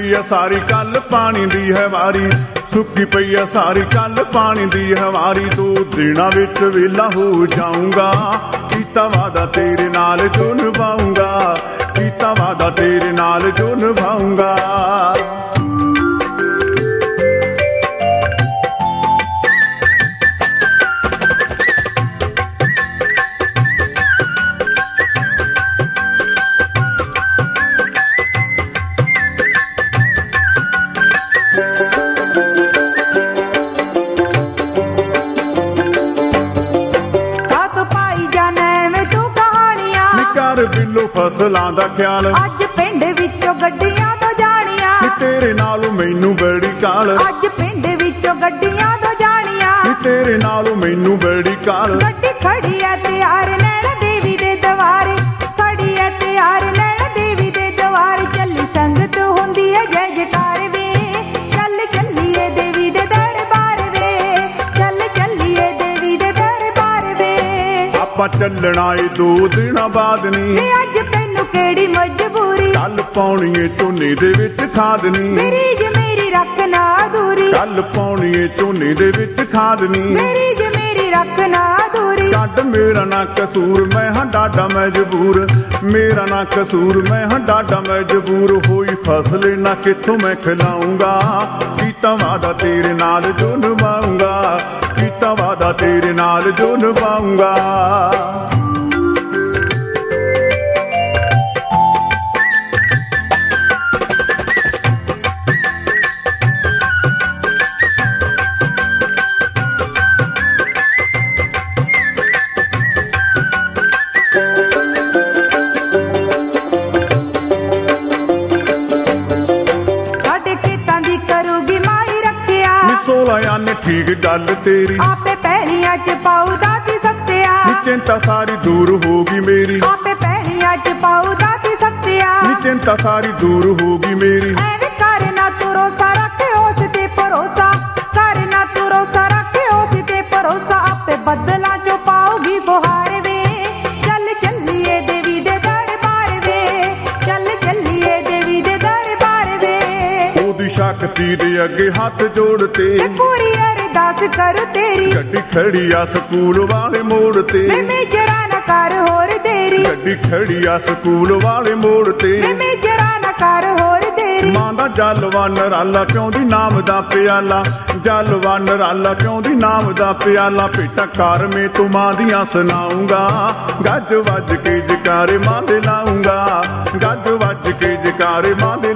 ਪਈ ਆ ਸਾਰੀ ਕੱਲ ਪਾਣੀ ਦੀ ਹੈ ਵਾਰੀ, ਸੁੱਕੀ ਪਈ ਆ ਸਾਰੀ ਕੱਲ ਪਾਣੀ ਦੀ ਹੈ ਵਾਰੀ। 2 ਦਿਨਾਂ ਵਿੱਚ ਵਿਹਲਾ ਹੋ ਜਾਊਂਗਾ, ਕੀਤਾ ਵਾਦਾ ਤੇਰੇ ਨਾਲ ਜੋ ਨਿਭਾਊਂਗਾ, ਕੀਤਾ ਵਾਦਾ ਤੇਰੇ ਨਾਲ ਜੋ ਨਿਭਾਊਂਗਾ। ਬਿੱਲੋ ਫਸਲਾਂ ਦਾ ਖਿਆਲ, ਅੱਜ ਪਿੰਡ ਵਿੱਚੋਂ ਗੱਡੀਆਂ ਤੋਂ ਜਾਣੀਆਂ, ਤੇਰੇ ਨਾਲੋਂ ਮੈਨੂੰ ਬੜੀ ਕਾਲ, ਅੱਜ ਪਿੰਡ ਵਿੱਚੋਂ ਗੱਡੀਆਂ ਤੋਂ ਜਾਣੀਆਂ, ਤੇਰੇ ਨਾਲੋਂ ਮੈਨੂੰ ਬੜੀ ਕਾਲ। ਗੱਡੀ ਖੜੀ ਐ ਤਿਆਰ ਨੈਣਾ ਦੇਵੀ ਦੇ ਦਵਾਰੇ, ਖੜੀ ਐ ਤਿਆਰ ਨੈਣਾ ਦੇਵੀ ਦੇ ਦਵਾਰੇ। ਚੱਲੀ ਸੰਗਤ ਹੁੰਦੀ ਐ ਜੈ ਜੈਕਾਰ ਵੇ, ਚੱਲ ਚੱਲੀਏ ਦੇਵੀ ਦੇ ਦਰਬਾਰ ਵੇ, ਚੱਲ ਚੱਲੀਏ ਦੇਵੀ ਦੇ ਦਰਬਾਰ ਵੇ। ਆਪਾਂ ਚੱਲਣਾ ਏ 2 ਦਿਨਾਂ ਬਾਅਦ ਨੀ, ਅੱਜ ਤੈਨੂੰ ਕਿਹੜੀ ਮਜਬੂਰੀ, ਕੱਲ ਪਾਉਣੀ ਏ ਝੋਨੇ ਦੇ ਵਿੱਚ ਖਾਦ ਨੀ, ਮੇਰੀ ਜੇ ਮੇਰੀ ਰੱਖ ਨਾ ਅਧੂਰੀ, ਕੱਲ ਪਾਉਣੀ ਏ ਝੋਨੇ ਦੇ ਵਿੱਚ ਖਾਦ ਨੀ, ਮੇਰੀ ਜੇ ਮੇਰੀ ਰੱਖ ਨਾ ਅਧੂਰੀ। ਛੱਡ ਮੇਰਾ ਨਾ ਕਸੂਰ ਮੈਂ ਹਾਂ ਡਾਢਾ ਮਜਬੂਰ, ਮੇਰਾ ਨਾ ਕਸੂਰ ਮੈਂ ਹਾਂ ਡਾਢਾ ਮਜਬੂਰ। ਹੋਈ ਫਸਲ ਨਾ ਕਿੱਥੋਂ ਮੈਂ ਖਿਲਾਊਂਗਾ, ਕੀਤਾ ਵਾਦਾ ਤੇਰੇ ਨਾਲ ਜੋ ਨਿਭਾਊਂਗਾ, ਕੀਤਾ ਵਾਦਾ ਤੇਰੇ ਨਾਲ ਜੋ ਨਿਭਾਊਂਗਾ। ਨੇ ਠੀਕ ਗੱਲ ਤੇਰੀ, ਆਪੇ ਪਹਿਲੀਆਂ ਚ ਪਾਉ ਦਾਤੀ ਸੱਤਿਆ, ਚਿੰਤਾ ਸਾਰੀ ਦੂਰ ਹੋ ਗਈ ਮੇਰੀ, ਆਪੇ ਪਹਿਲੀਆਂ ਚ ਪਾਉ ਦਾਤੀ ਸੱਤਿਆ, ਚਿੰਤਾ ਸਾਰੀ ਦੂਰ ਹੋ ਗਈ ਮੇਰੀ। ਐਵੇਂ ਕਰ ਨਾ ਭਰੋਸਾ ਰੱਖ ਉਸ ਤੇ ਭਰੋਸਾ, ਕਰ ਨਾ ਭਰੋਸਾ ਰੱਖ ਉਸ ਤੇ ਭਰੋਸਾ। ਆਪੇ ਬੱਦਲਾਂ ਚੋਂ ਪਾਉਗੀ ਬੁਹਾਰ ਵੇ, ਚੱਲ ਚੱਲੀਏ ਦੇਵੀ ਦੇ ਦਰਬਾਰ ਵੇ, ਚੱਲ ਚੱਲੀਏ ਦੇਵੀ ਦੇ ਦਰਬਾਰ ਵੇ। ਉਹਦੀ ਸ਼ਕਤੀ ਦੇ ਅੱਗੇ ਹੱਥ ਜੋੜ ਤੇ ਪੂਰੀ ਅਰਦਾਸ ਕਰ ਤੇਰੀ, ਗੱਡੀ ਖੜੀ ਆ ਸਕੂਲ ਵਾਲੇ ਮੋੜ ਤੇ, ਮੇਜਰਾ ਨਾ ਕਰ ਹੋਰ ਦੇਰੀ, ਗੱਡੀ ਖੜੀ ਆ ਸਕੂਲ ਵਾਲੇ ਮੋੜ ਤੇ, ਮੇਜਰਾ ਨਾ ਕਰ ਹੋਰ ਦੇਰੀ। ਮਾਂ ਦਾ ਜਲਵਾ ਨਰਾਲਾ ਪਿਉਂਦੀ ਨਾਮ ਦਾ ਪਿਆਲਾ, ਜਲਵਾ ਨਰਾਲਾ ਪਿਉਂਦੀ ਨਾਮ ਦਾ ਪਿਆਲਾ। ਭੇਟਾਂ ਘਰ ਮੇ ਤੂੰ ਮਾਂ ਦੀਆਂ ਸੁਣਾਊਂਗਾ, ਗੱਜ ਵੱਜ ਕੇ ਜਕਾਰੇ ਮਾਂ ਦੇ ਲਾਊਂਗਾ, ਗੱਜ ਵੱਜ ਕੇ ਜਕਾਰੇ ਮਾਂ ਦੇ